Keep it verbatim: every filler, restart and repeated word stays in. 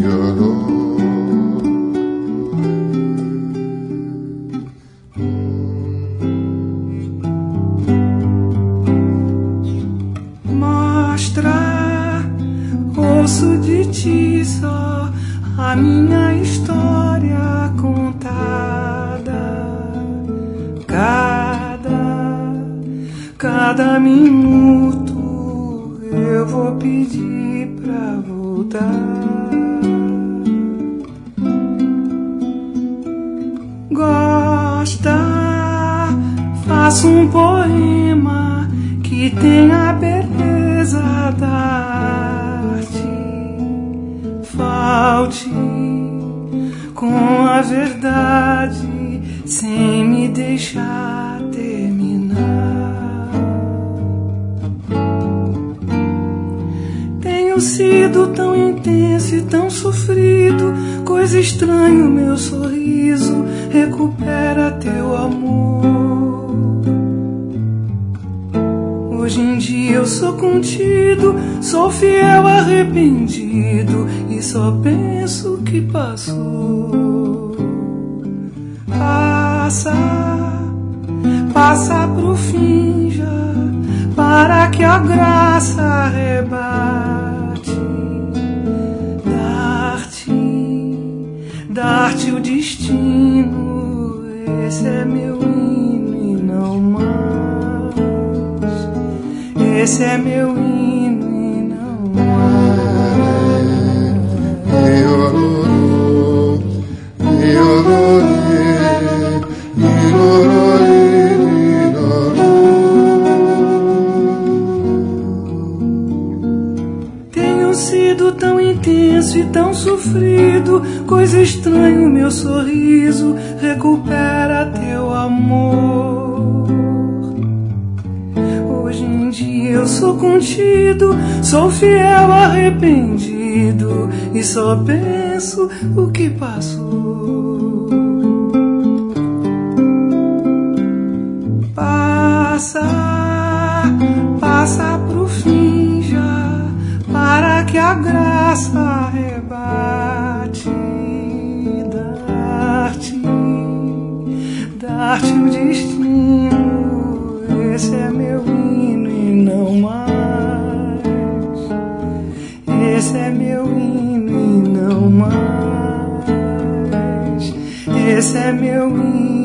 Mostra, ouço de ti só a minha história contada. Cada, cada minuto eu vou pedir pra voltar. Gosta, faço um poema que tem a beleza da arte. Falte com a verdade sem me deixar terminar. Tenho sido tão intenso e tão sofrido, coisa estranha o meu sorriso, recupera teu amor. Hoje em dia eu sou contido, sou fiel arrependido e só penso que passou. Passa, passa pro fim já, para que a graça arrebate. Dar-te, dar-te o destino, esse é meu hino e não mais. Esse é meu hino e não mais. Tenho sido tão intenso e tão sofrido, coisa estranha o meu sorriso, recupera teu amor. Hoje em dia eu sou contido, sou fiel arrependido e só penso o que passou. Passa, passa pro fim já, para que a graça arrebate. Dar-te, dar-te o destino, esse é meu hino e não mais. Esse é meu hino e não mais. Esse é meu hino.